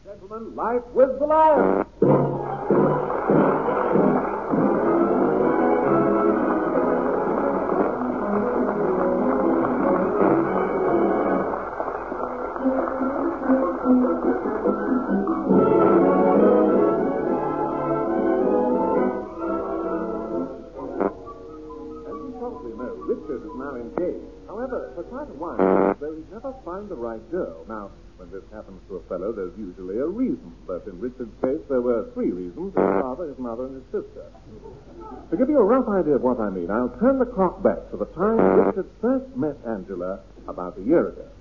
Gentlemen, Life with the Lion. Richard is now engaged. However, for quite a while, though he's never found the right girl. Now, when this happens to a fellow, there's usually a reason. But in Richard's case, there were 3 reasons: his father, his mother, and his sister. To give you a rough idea of what I mean, I'll turn the clock back to the time Richard first met Angela about a year ago.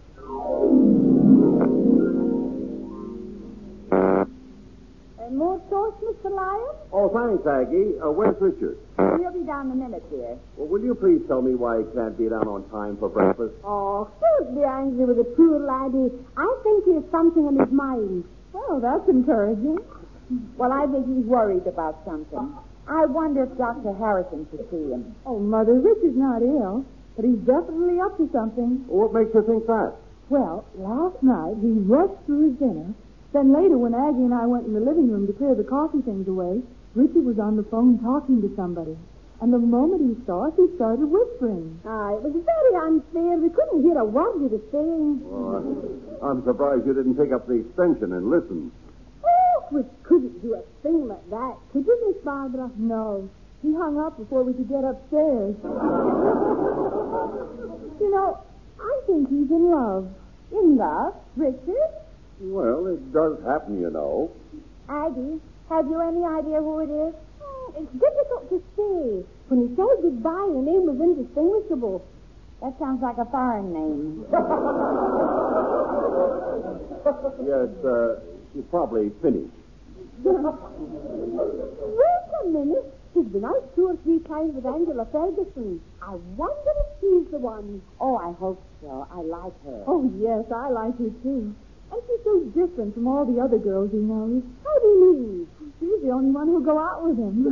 More toast, Mr. Lion? Oh, thanks, Aggie. Where's Richard? He'll be down in a minute, dear. Well, will you please tell me why he can't be down on time for breakfast? Oh, don't be angry with the poor laddie. I think he has something on his mind. Well, that's encouraging. Well, I think he's worried about something. I wonder if Dr. Harrison should see him. Oh, Mother, Richard's not ill, but he's definitely up to something. Well, what makes you think that? Well, last night he rushed through his dinner. Then later, when Aggie and I went in the living room to clear the coffee things away, Richard was on the phone talking to somebody. And the moment he saw us, he started whispering. It was very unfair. We couldn't hear a word he was saying. Oh, I'm surprised you didn't pick up the extension and listen. Oh, we couldn't do a thing like that. Could you, Miss Barbara? No. He hung up before we could get upstairs. You know, I think he's in love. In love? Richard? Well, it does happen, you know. Aggie, have you any idea who it is? It's difficult to say. When he said goodbye, the name was indistinguishable. That sounds like a foreign name. Yes, she's probably finished. Wait a minute. He's been out 2 or 3 times with Angela Ferguson. I wonder if she's the one. Oh, I hope so. I like her. Oh, yes, I like her, too. And she's so different from all the other girls he knows. How do you mean? She's the only one who'll go out with him.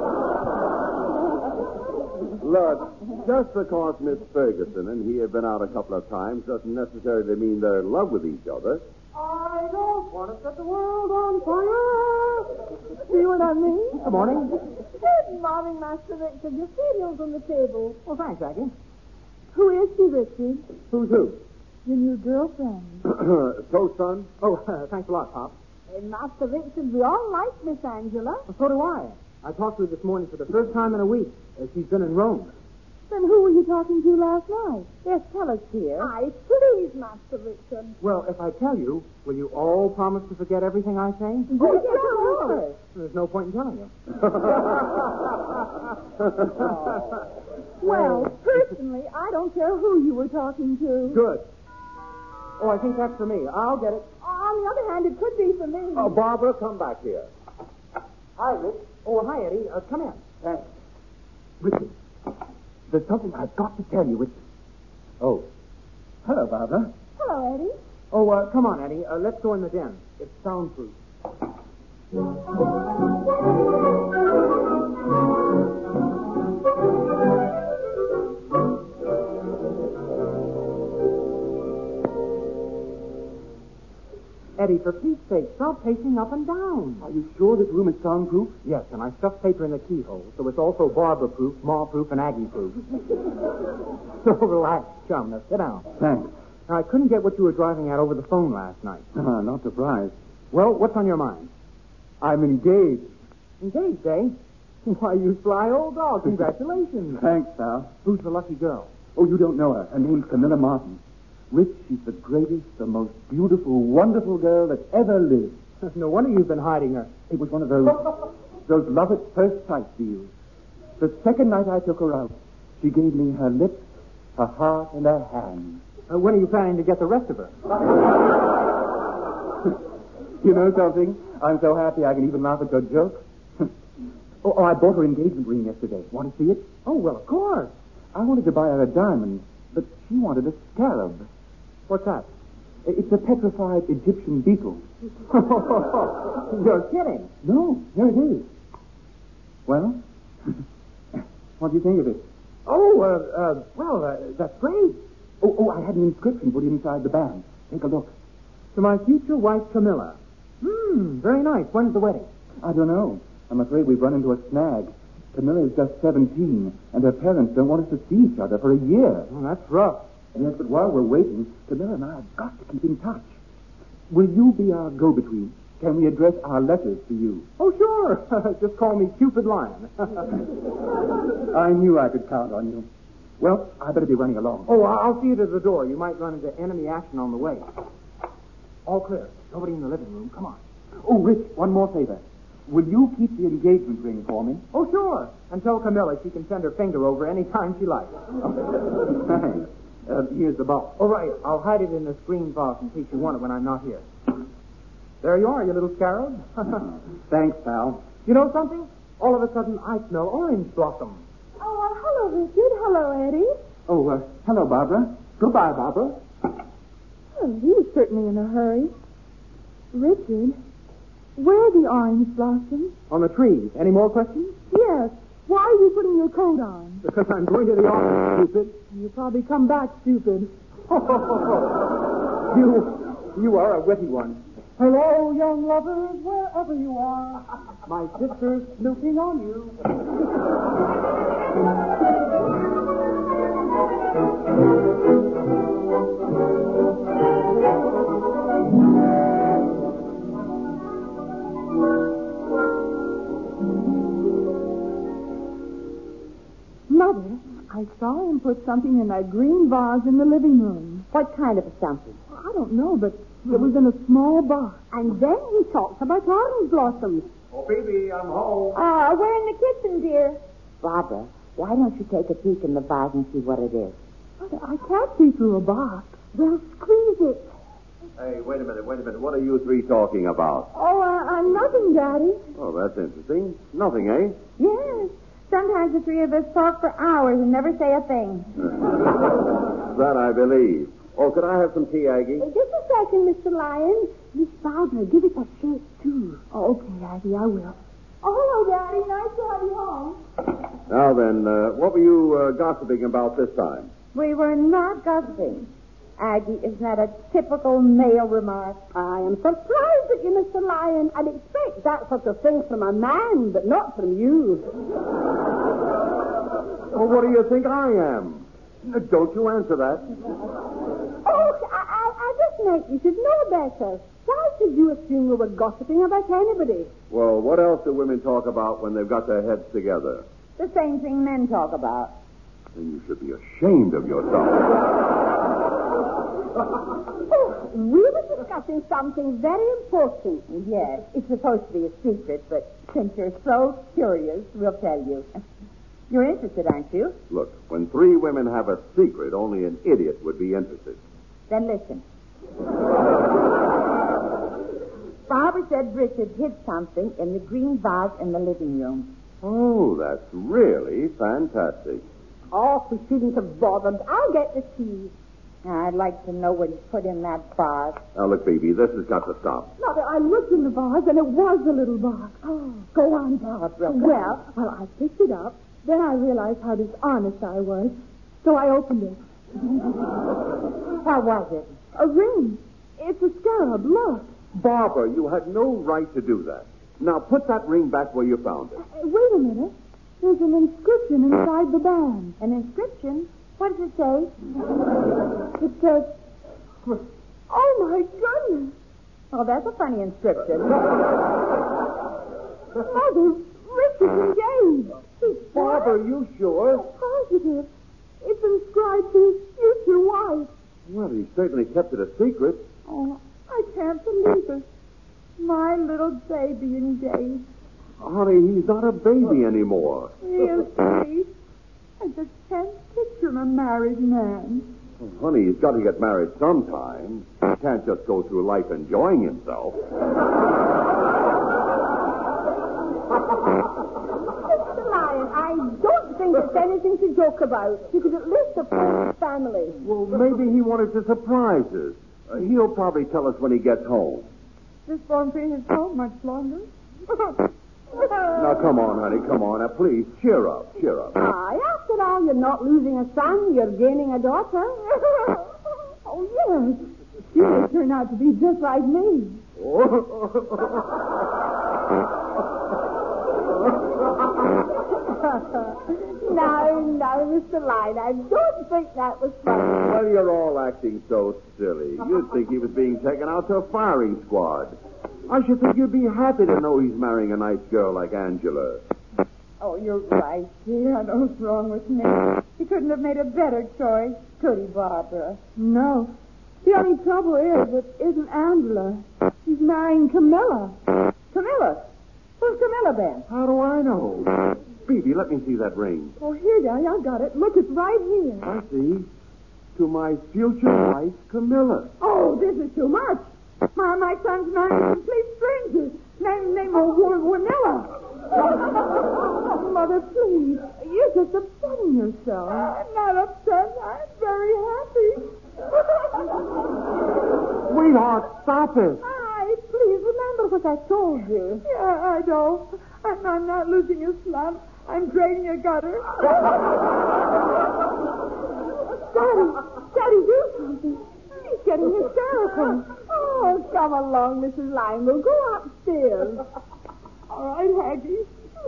Look, just because Miss Ferguson and he have been out a couple of times doesn't necessarily mean they're in love with each other. I don't want to set the world on fire. See what I mean? Good morning. Good morning, Master Victor. Your cereal's on the table. Well, thanks, Aggie. Who is she, Richard? Who's who? Your new girlfriend. So, son? Oh, thanks a lot, Pop. Master Richard, we all like Miss Angela. Well, so do I. I talked to her this morning for the first time in a week. She's been in Rome. Then who were you talking to last night? Yes, tell us, dear. Aye, please, Master Richard. Well, if I tell you, will you all promise to forget everything I say? Oh, yes, of course. There's no point in telling you. Well, personally, I don't care who you were talking to. Good. Oh, I think that's for me. I'll get it. On the other hand, it could be for me. Oh, Barbara, come back here. Hi, Rick. Oh, hi, Eddie. Come in. Thanks. Richard, there's something I've got to tell you. Oh. Hello, Barbara. Hello, Eddie. Oh, come on, Eddie. Let's go in the den. It's soundproof. Eddie, for Pete's sake, stop pacing up and down. Are you sure this room is soundproof? Yes, and I stuffed paper in the keyhole, so it's also Barbara-proof, Ma-proof, and Aggie-proof. So relax, chum. Now sit down. Thanks. Now, I couldn't get what you were driving at over the phone last night. Not surprised. Well, what's on your mind? I'm engaged. Engaged, eh? Why, you sly old dog. Congratulations. Thanks, pal. Who's the lucky girl? Oh, you don't know her. Her name's Camilla Martin. Rich, she's the greatest, the most beautiful, wonderful girl that ever lived. No wonder you've been hiding her. It was one of those love at first sight deals. The second night I took her out, she gave me her lips, her heart, and her hand. When are you planning to get the rest of her? You know something? I'm so happy I can even laugh at your joke. Oh, I bought her engagement ring yesterday. Want to see it? Oh, well, of course. I wanted to buy her a diamond, but she wanted a scarab. What's that? It's a petrified Egyptian beetle. You're kidding. No, here it is. Well, what do you think of it? Oh, that's great. Oh, I had an inscription put inside the band. Take a look. To my future wife, Camilla. Very nice. When's the wedding? I don't know. I'm afraid we've run into a snag. Camilla's just 17, and her parents don't want us to see each other for a year. Oh, that's rough. Yes, but while we're waiting, Camilla and I have got to keep in touch. Will you be our go-between? Can we address our letters to you? Oh, sure. Just call me Cupid Lion. I knew I could count on you. Well, I better be running along. Oh, I'll see you to the door. You might run into enemy action on the way. All clear. Nobody in the living room. Come on. Oh, Rich, one more favor. Will you keep the engagement ring for me? Oh, sure. And tell Camilla she can send her finger over any time she likes. Thanks. Here's the box. All right. I'll hide it in the screen box in case you want it when I'm not here. There you are, you little scarab. Thanks, pal. You know something? All of a sudden, I smell orange blossom. Oh, well, hello, Richard. Hello, Eddie. Oh, hello, Barbara. Goodbye, Barbara. Oh, he was certainly in a hurry. Richard, where are the orange blossoms? On the trees. Any more questions? Yes. Why are you putting your coat on? Because I'm going to the office, stupid. You'll probably come back stupid. You are a witty one. Hello, young lovers, wherever you are. My sister's snooping on you. Mother, I saw him put something in that green vase in the living room. What kind of a something? I don't know, but it was in a small box. And then he talks about orange blossoms. Oh, baby, I'm home. We're in the kitchen, dear. Barbara, why don't you take a peek in the vase and see what it is? Mother, I can't see through a box. Well, squeeze it. Hey, wait a minute. What are you three talking about? Oh, nothing, Daddy. Oh, that's interesting. Nothing, eh? Yes. Sometimes the three of us talk for hours and never say a thing. That I believe. Oh, could I have some tea, Aggie? Just a second, Mr. Lyon. Miss Barbara, give us a shake, too. Oh, okay, Aggie, I will. Oh, hello, Daddy. Nice to have you home. Now then, what were you gossiping about this time? We were not gossiping. Aggie, isn't that a typical male remark? I am surprised at you, Mr. Lyon. I'd expect that sort of thing from a man, but not from you. Well, what do you think I am? Don't you answer that. Oh, I just meant you should know better. Why should you assume we were gossiping about anybody? Well, what else do women talk about when they've got their heads together? The same thing men talk about. Then you should be ashamed of yourself. Oh, we were discussing something very important. Yes, it's supposed to be a secret, but since you're so curious, we'll tell you. You're interested, aren't you? Look, when three women have a secret, only an idiot would be interested. Then listen. Barbara said Richard hid something in the green vase in the living room. Oh, that's really fantastic. Oh, we shouldn't have bothered. I'll get the key. I'd like to know what he put in that vase. Now, look, baby, this has got to stop. Mother, I looked in the vase, and it was a little box. Oh, go on, Barbara. Well, I picked it up. Then I realized how dishonest I was. So I opened it. What was it? A ring. It's a scarab. Look. Barbara, you had no right to do that. Now, put that ring back where you found it. Wait a minute. There's an inscription inside the band. An inscription? What does it say? It says, oh, my goodness. Oh, that's a funny inscription. Mother, Richard's engaged. Barbara, you sure? Positive. It's inscribed to his future wife. Well, he certainly kept it a secret. Oh, I can't believe it. My little baby engaged. Honey, he's not a baby anymore. He is sweet. I just can't picture a married man. Oh, honey, he's got to get married sometime. He can't just go through life enjoying himself. Mr. Lyon, I don't think it's anything to joke about. You could at least approach his family. Well, maybe he wanted to surprise us. He'll probably tell us when he gets home. This won't be his home much longer. Now, come on, honey, come on. Now, please, cheer up, cheer up. Aye, after all, you're not losing a son, you're gaining a daughter. Oh, yes. She may turn out to be just like me. No, Mr. Lyon, I don't think that was funny. Well, you're all acting so silly. You'd think he was being taken out to a firing squad. I should think you'd be happy to know he's marrying a nice girl like Angela. Oh, you're right, dear. I know what's wrong with me. He couldn't have made a better choice, could he, Barbara? No. The only trouble is, it isn't Angela. He's marrying Camilla. Camilla? Who's Camilla, Ben? How do I know? Phoebe, let me see that ring. Oh, here, Daddy, I've got it. Look, it's right here. I see. To my future wife, Camilla. Oh, this is too much. My son's marrying a complete stranger. Name Wanilla. Oh, Mother, please. You're just upsetting yourself. I'm not upset. I'm very happy. Sweetheart, stop it. Please remember what I told you. Yeah, I know. I'm not losing a slump. I'm draining a gutter. Daddy, do something. He's getting hysterical. Oh, come along, Mrs. Lyon. We'll go upstairs. All right, Aggie.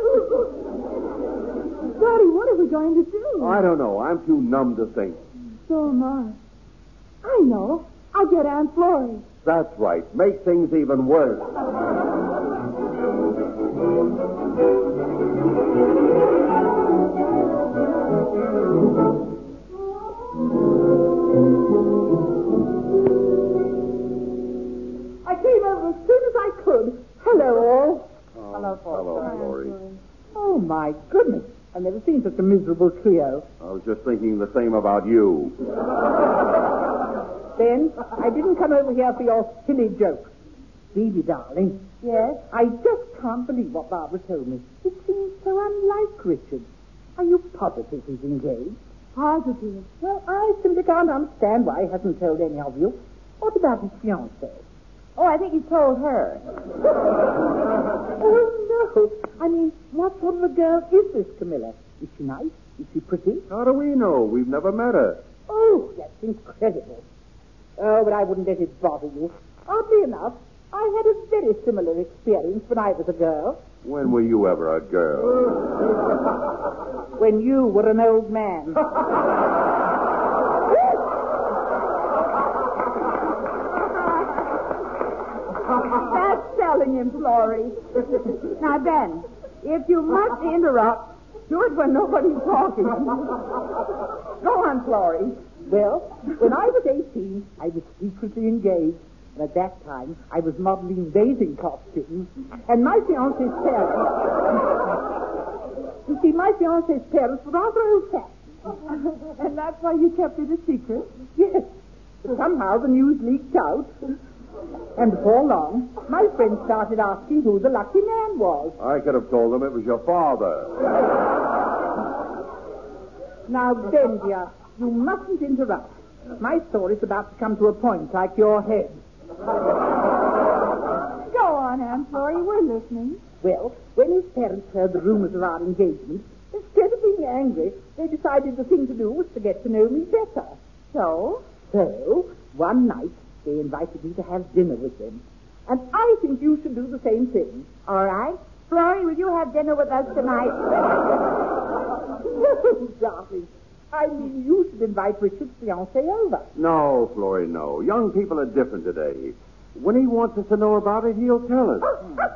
Daddy, what are we going to do? I don't know. I'm too numb to think. So am I. I know. I'll get Aunt Florrie. That's right. Make things even worse. I came over as soon as I could. Hello, all. Hello, Florrie. Oh, my goodness. I've never seen such a miserable trio. I was just thinking the same about you. Ben, I didn't come over here for your silly jokes. Phoebe, darling. Yes? I just can't believe what Barbara told me. It seems so unlike Richard. Are you positive he's engaged? Positive. Well, I simply can't understand why he hasn't told any of you. What about his fiancée? Oh, I think he told her. Oh, no. I mean, what sort of a girl is this Camilla? Is she nice? Is she pretty? How do we know? We've never met her. Oh, that's incredible. Oh, but I wouldn't let it bother you. Oddly enough, I had a very similar experience when I was a girl. When were you ever a girl? When you were an old man. That's telling him, Florrie. Now, Ben, if you must interrupt, do it when nobody's talking. Go on, Florrie. Well, when I was 18, I was secretly engaged. And at that time, I was modeling bathing costumes. And my fiancé's parents... You see, my fiancé's parents were rather old-fashioned. And that's why you kept it a secret? Yes. But somehow the news leaked out. And before long, my friends started asking who the lucky man was. I could have told them it was your father. Now, Ben, dear, you mustn't interrupt. My story's about to come to a point like your head. Go on, Aunt Florrie. We're listening. Well, when his parents heard the rumors of our engagement, instead of being angry, they decided the thing to do was to get to know me better. So, one night, they invited me to have dinner with them. And I think you should do the same thing. All right? Florrie, will you have dinner with us tonight? No, darling. I mean, you should invite Richard's fiancée over. No, Florrie, no. Young people are different today. When he wants us to know about it, he'll tell us.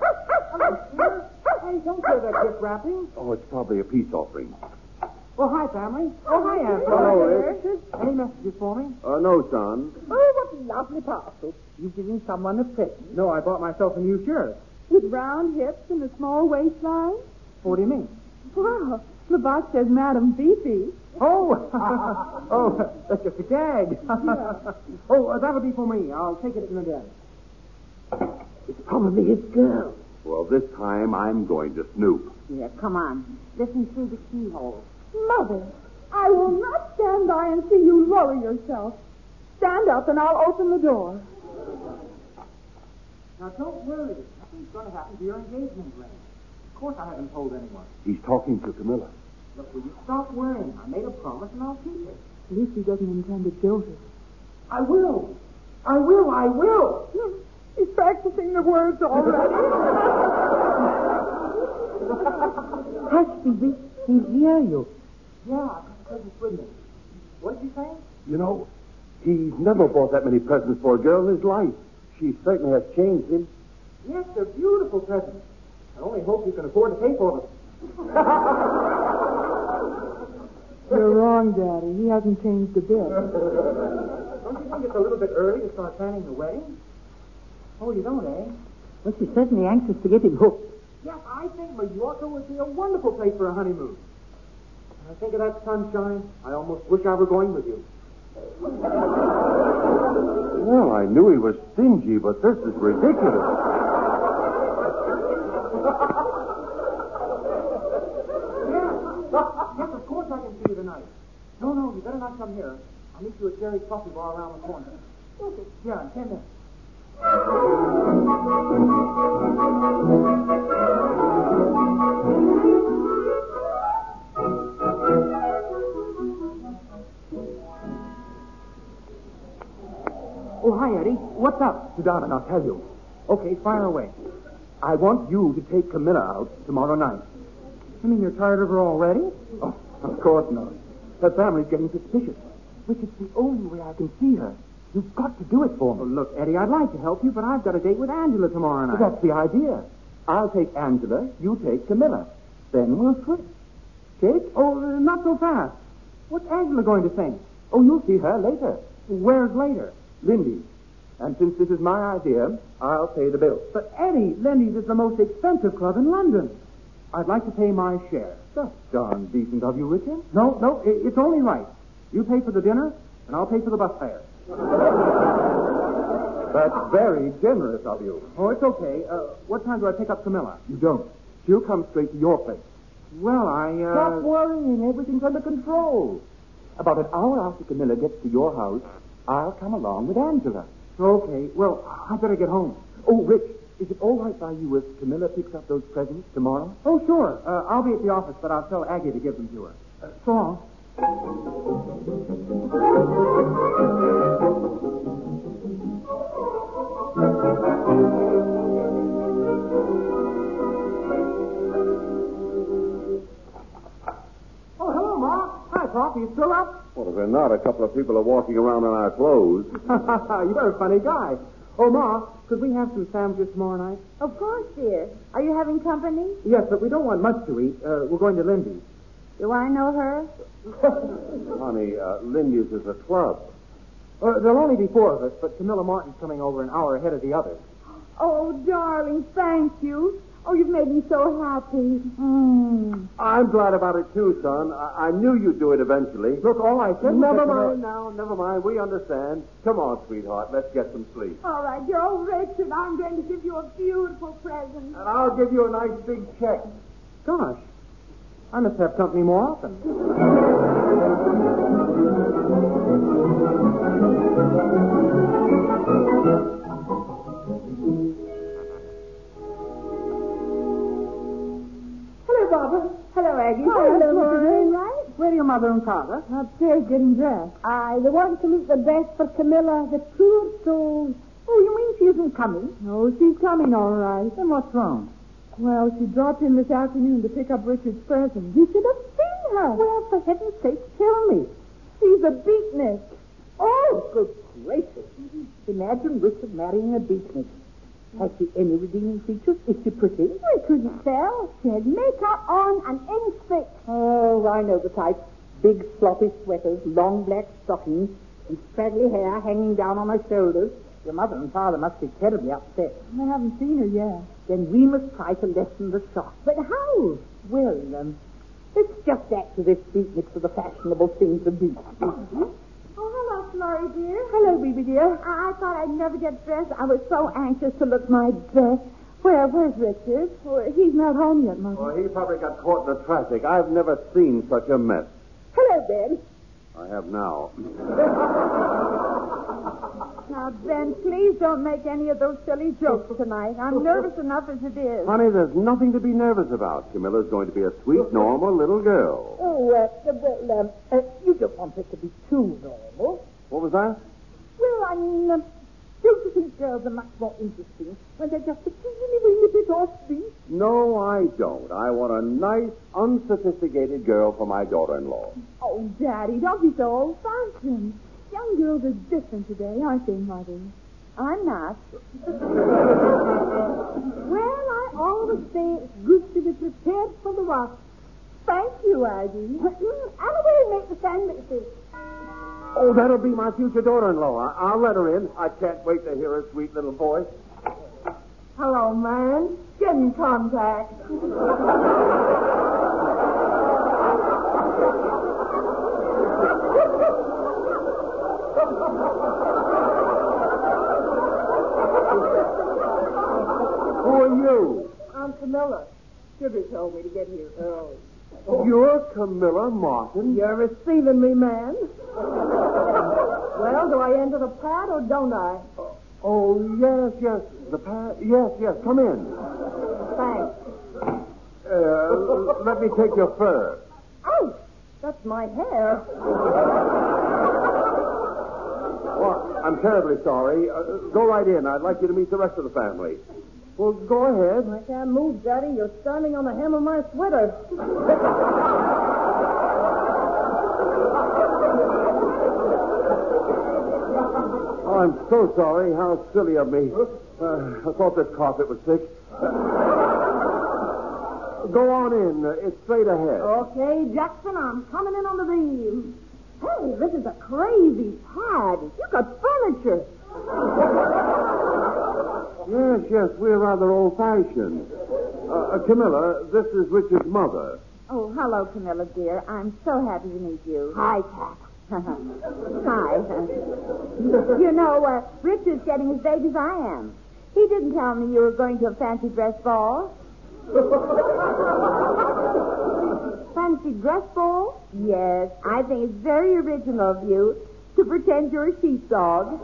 Hey, don't hear that gift wrapping. Oh, it's probably a peace offering. Oh, hi, family. Oh, hi, Aunt. Hello, Rich. Any messages for me? No, son. Oh, what a lovely parcel. You've given someone a present. No, I bought myself a new shirt. With round hips and a small waistline? What do you mean? Wow. The box says Madam Fifi. Oh, oh, that's just a gag. Oh, that'll be for me. I'll take it in the day. It's probably his girl. Well, this time I'm going to snoop. Yeah, come on. Listen through the keyhole. Mother, I will not stand by and see you lower yourself. Stand up and I'll open the door. Now, don't worry. Nothing's going to happen to your engagement ring. Of course I haven't told anyone. He's talking to Camilla. Look, will you stop worrying? I made a promise and I'll keep it. At least he doesn't intend to jilt us. I will. I will. He's practicing sing the words already. Hush, Phoebe. He'll hear you. Yeah, I've got presents with me. What did you say? You know, he's never bought that many presents for a girl in his life. She certainly has changed him. Yes, they're beautiful presents. I only hope you can afford to pay for them. You're wrong, Daddy. He hasn't changed a bit. Don't you think it's a little bit early to start planning the wedding? Oh, you don't, eh? Well, she's certainly anxious to get him hooked. Yes, I think Mallorca would be a wonderful place for a honeymoon. When I think of that sunshine, I almost wish I were going with you. Well, I knew he was stingy, but this is ridiculous. Yes, of course I can see you tonight. No, you better not come here. I'll meet you at Jerry's Coffee Bar around the corner. Okay. Yeah, in 10 minutes. Oh, hi, Eddie. What's up? Sit down and I'll tell you. Okay, fire away. I want you to take Camilla out tomorrow night. You mean you're tired of her already? Oh, of course not. Her family's getting suspicious. Which is the only way I can see her. You've got to do it for me. Oh, look, Eddie, I'd like to help you, but I've got a date with Angela tomorrow night. Well, that's the idea. I'll take Angela, you take Camilla. Then we'll switch. Jake? Oh, not so fast. What's Angela going to think? Oh, you'll see her later. Where's later? Lindy's. And since this is my idea, I'll pay the bill. But, Eddie, Lindy's is the most expensive club in London. I'd like to pay my share. That's darn decent of you, Richard. No, it's only right. You pay for the dinner, and I'll pay for the bus fare. That's very generous of you. Oh, it's okay. What time do I pick up Camilla? You don't. She'll come straight to your place. Well, Stop worrying. Everything's under control. About an hour after Camilla gets to your house, I'll come along with Angela. Okay. Well, I better get home. Oh, Rich, is it all right by you if Camilla picks up those presents tomorrow? Oh, sure. I'll be at the office, but I'll tell Aggie to give them to her. So long. Oh, hello, Ma. Hi, Pop. Are you still up? Well, if they're not, a couple of people are walking around in our clothes. You're a funny guy. Oh, Ma, could we have some sandwiches tomorrow night? Of course, dear. Are you having company? Yes, but we don't want much to eat. We're going to Lindy's. Do I know her? Honey, Lindy's is a club. There'll only be 4 of us, but Camilla Martin's coming over an hour ahead of the others. Oh, darling, thank you. Oh, you've made me so happy. I'm glad about it, too, son. I knew you'd do it eventually. Look, all I said was Never that mind now. Never mind. We understand. Come on, sweetheart. Let's get some sleep. All right, dear. Oh, Richard, I'm going to give you a beautiful present. And I'll give you a nice big check. Gosh, I must have company more often. Hello, Barbara. Hello, Aggie. Hello, Florrie. right? Where are your mother and father? Upstairs getting dressed. They want to look the best for Camilla, the poor soul. Oh, you mean she isn't coming? Oh, she's coming all right. Then what's wrong? Well, she dropped in this afternoon to pick up Richard's present. You should have seen her. Well, for heaven's sake, tell me. She's a beatnik. Oh, good gracious. Imagine Richard marrying a beatnik. Has she any redeeming features? Is she pretty? I couldn't tell. She had makeup on an inch thick. Oh, I know the type. Big sloppy sweaters, long black stockings, and straggly hair hanging down on her shoulders. Your mother and father must be terribly upset. I haven't seen her yet. Then we must try to lessen the shock. But how? Well, let's just act as if beatniks are the fashionable thing to do. Oh, hello, Florrie, dear. Hello, baby dear. I thought I'd never get dressed. I was so anxious to look my best. Where's Richard? Oh, he's not home yet, Mother. Well, he probably got caught in the traffic. I've never seen such a mess. Hello, Ben. I have now. Now, Ben, please don't make any of those silly jokes tonight. I'm nervous enough as it is. Honey, there's nothing to be nervous about. Camilla's going to be a sweet, normal little girl. Oh, you don't want it to be too normal. What was that? Well, I mean, Don't you think girls are much more interesting when they're just a teeny weeny bit offbeat? No, I don't. I want a nice, unsophisticated girl for my daughter-in-law. Oh, Daddy, don't be so old-fashioned. Young girls are different today, aren't they, Mother? I'm not. Well, I always say it's good to be prepared for the worst. Thank you, Aggie. And away make the sandwiches. Oh, that'll be my future daughter-in-law. I'll let her in. I can't wait to hear her sweet little voice. Hello, man. Skin contact. Who are you? I'm Camilla. Sugar told me to get here early. You're Camilla Martin? You're receiving me, man. Well, do I enter the pad or don't I? Oh, yes. The pad. Yes. Come in. Thanks. Let me take your fur. Oh, that's my hair. Well, I'm terribly sorry. Go right in. I'd like you to meet the rest of the family. Well, go ahead. I can't move, Daddy. You're standing on the hem of my sweater. Oh, I'm so sorry. How silly of me. I thought this carpet was thick. Go on in. It's straight ahead. Okay, Jackson, I'm coming in on the beam. Hey, this is a crazy pad. You got furniture. Yes, we're rather old-fashioned. Camilla, this is Richard's mother. Oh, hello, Camilla, dear. I'm so happy to meet you. Hi, Cat. Hi. You know, Richard's getting as big as I am. He didn't tell me you were going to a fancy dress ball. Fancy dress ball? Yes. I think it's very original of you to pretend you're a sheepdog.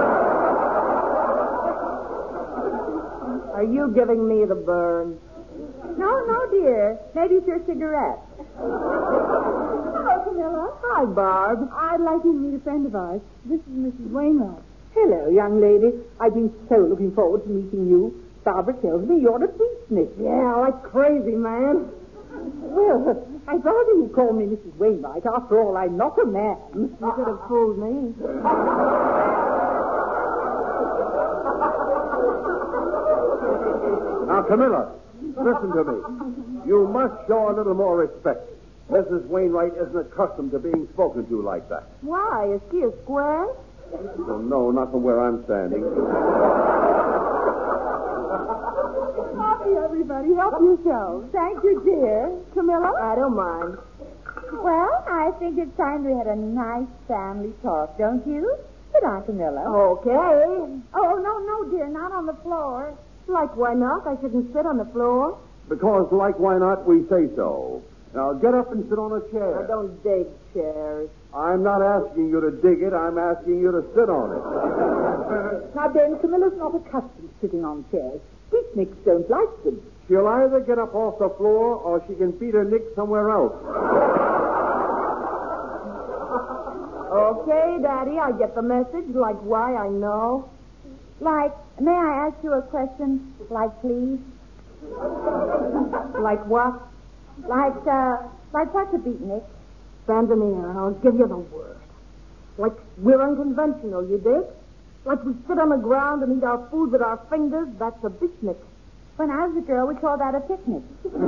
Are you giving me the burn? No, dear. Maybe it's your cigarette. Hello, Camilla. Hi, Barb. I'd like you to meet a friend of ours. This is Mrs. Wainwright. Hello, young lady. I've been so looking forward to meeting you. Barbara tells me you're a beatnik. Yeah, like crazy, man. Well, I'd rather you call me Mrs. Wainwright. After all, I'm not a man. You could have fooled me. Now, Camilla, listen to me. You must show a little more respect. Mrs. Wainwright isn't accustomed to being spoken to like that. Why? Is she a square? Oh, no, not from where I'm standing. Coffee, everybody. Help yourselves. Thank you, dear. Camilla? I don't mind. Well, I think it's time we had a nice family talk, don't you? Sit down, Camilla. Okay. Oh, no, dear, not on the floor. Like, why not? I shouldn't sit on the floor. Because, like, why not, we say so. Now, get up and sit on a chair. I don't dig chairs. I'm not asking you to dig it. I'm asking you to sit on it. Now, then, Camilla's not accustomed to sitting on chairs. Beatniks don't like them. She'll either get up off the floor or she can beat her nick somewhere else. Okay, Daddy, I get the message. Like, why, I know. Like, may I ask you a question? Like, please? Like what? Like what's a beatnik? Stand in the air and I'll give you the word. Like, we're unconventional, you dig? Like we sit on the ground and eat our food with our fingers, that's a beatnik. When I was a girl, we called that a picnic.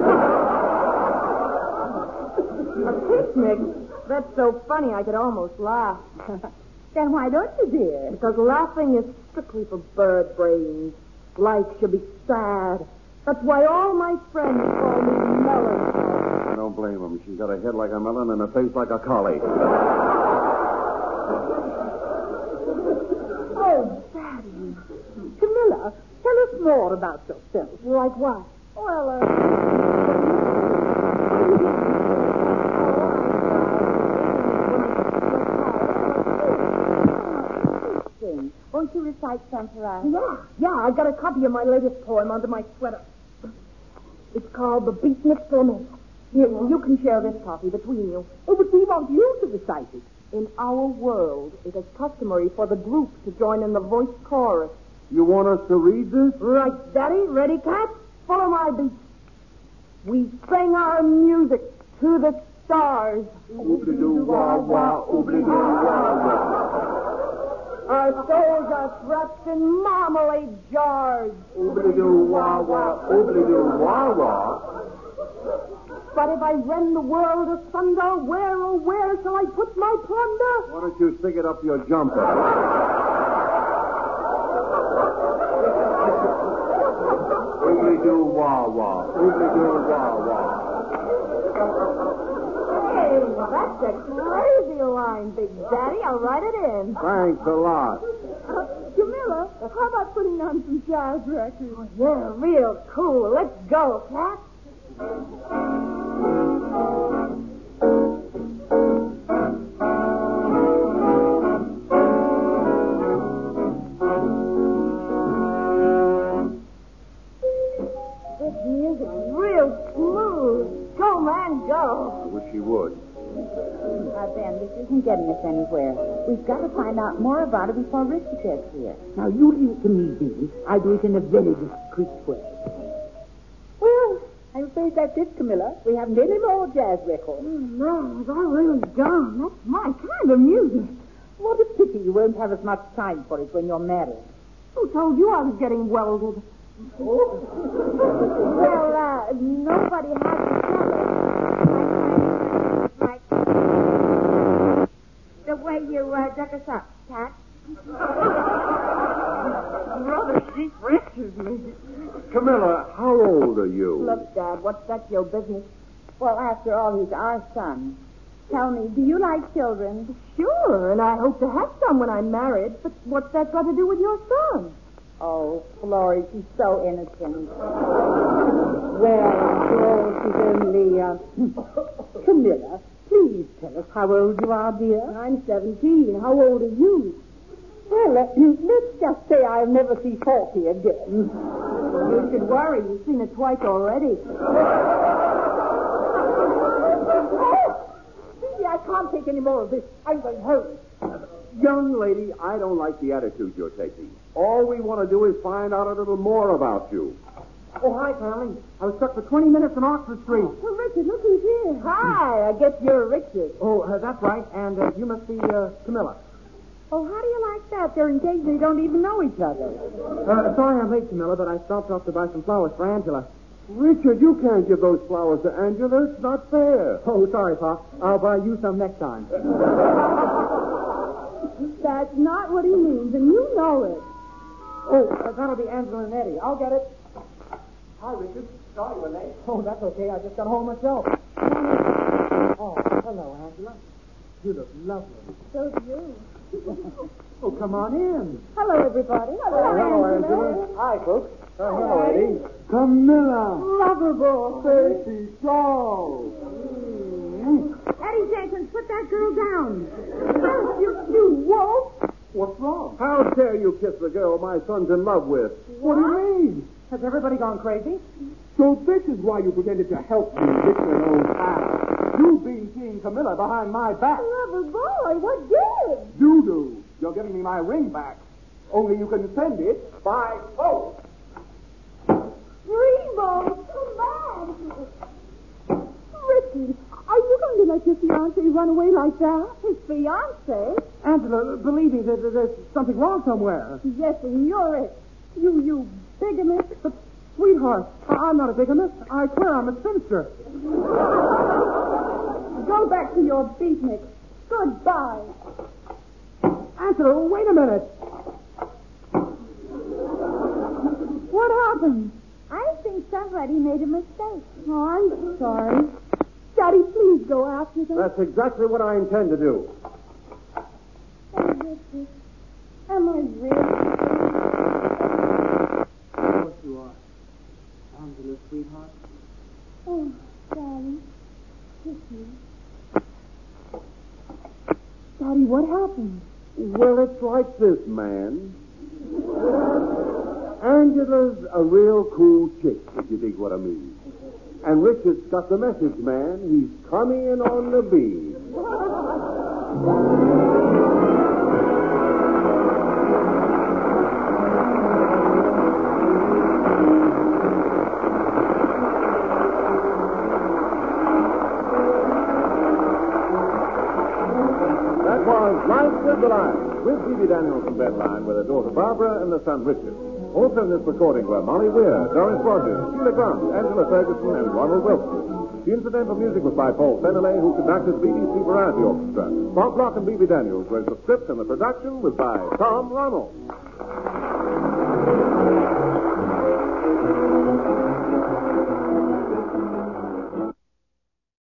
A picnic? That's so funny I could almost laugh. Then why don't you, dear? Because laughing is strictly for bird brains. Life should be sad. That's why all my friends call me melancholy. I don't blame him. She's got a head like a melon and a face like a collie. Oh, Daddy. Camilla, tell us more about yourself. Like what? Well, won't you recite some for us? Yeah, I got a copy of my latest poem under my sweater. It's called The Beatnik Flamenco. Here, you can share this copy between you. Oh, but we want you to recite it. In our world, it is customary for the group to join in the voice chorus. You want us to read this? Right, Daddy. Ready, cat? Follow my beat. We sing our music to the stars. Oobly-doo-wah-wah, oobly-doo-wah-wah. Our souls are wrapped in marmalade jars. Oobly-doo-wah-wah, oobly-doo-wah-wah. But if I rend the world asunder, where, oh, where shall I put my plunder? Why don't you stick it up your jumper? Oobly-doo-wah-wah, oobly-doo-wah-wah. Hey, that's a crazy line, Big Daddy. I'll write it in. Thanks a lot. Camilla, how about putting on some jazz records? Yeah, real cool. Let's go, Cat. This music's real smooth. Go, man, go. I wish he would. Ben, this isn't getting us anywhere. We've got to find out more about it before Richie gets here. Now, you leave it to me, Dean. I do it in a very discreet way. Well, I'm afraid that's it, Camilla. We haven't any more jazz records. No, I really don't. That's my kind of music. What a pity you won't have as much time for it when you're married. Who told you I was getting welded? Well, nobody has to tell it. Like the way you duck us up, Cat. Brother, she freshes me. Camilla, how old are you? Look, Dad, what's that your business? Well, after all, he's our son. Tell me, do you like children? Sure, and I hope to have some when I'm married. But what's that got to do with your son? Oh, Florrie, she's so innocent. Well, she's only, Camilla, please tell us how old you are, dear. I'm 17. How old are you? Well, let's just say I'll never see 40 again. You should worry. You've seen it twice already. Stevie, I can't take any more of this. I'm going home. Young lady, I don't like the attitude you're taking. All we want to do is find out a little more about you. Oh, hi, Carly. I was stuck for 20 minutes on Oxford Street. Oh, Richard, look who's here. Hi, I guess you're Richard. Oh, that's right. And you must be Camilla. Oh, how do you like that? They're engaged and they don't even know each other. Sorry I'm late, Camilla, but I stopped off to buy some flowers for Angela. Richard, you can't give those flowers to Angela. It's not fair. Oh, sorry, Pop. I'll buy you some next time. That's not what he means, and you know it. Oh, that'll be Angela and Eddie. I'll get it. Hi, Richard. Sorry we're late. Oh, that's okay. I just got home myself. Oh, hello, Angela. You look lovely. So do you. Oh, come on in. Hello, everybody. Hello, Angela. Hi, folks. Hello, Eddie. Camilla. Loverboy. Stacy Shaw. Eddie Jenkins, put that girl down. You wolf. What's wrong? How dare you kiss the girl my son's in love with? What do you mean? Has everybody gone crazy? So this is why you pretended to help me, Richard, old pal. You've been seeing Camilla behind my back. Loverboy, what gives? You do. You're giving me my ring back. Only you can send it by post. Remo, come on. Richard, are you going to let your fiancé run away like that? His fiancé? Angela, believe me, there's something wrong somewhere. Yes, and you're it. You bigamist. Sweetheart, I'm not a bigamist. I swear I'm a spinster. Go back to your beatnik. Goodbye. Angela, wait a minute. What happened? I think somebody made a mistake. Oh, I'm sorry. Daddy, please go after them. That's exactly what I intend to do. Oh, Richard, am I really? Of course you are. Angela, sweetheart. Oh, Daddy, kiss me. Daddy, what happened? Well, it's like this, man. Angela's a real cool chick, if you dig what I mean. And Richard's got the message, man. He's coming in on the beam. was Life with the Line, with Phoebe Daniels from Bedline, with her daughter Barbara and their son Richard. Also in this recording were Molly Weir, Doris Rogers, Sheila Grant, Angela Ferguson, and Ronald Wilson. The incidental music was by Paul Feneley, who conducted the BBC Variety Orchestra. Bob Block and Phoebe Daniels wrote the script, and the production was by Tom Ronald.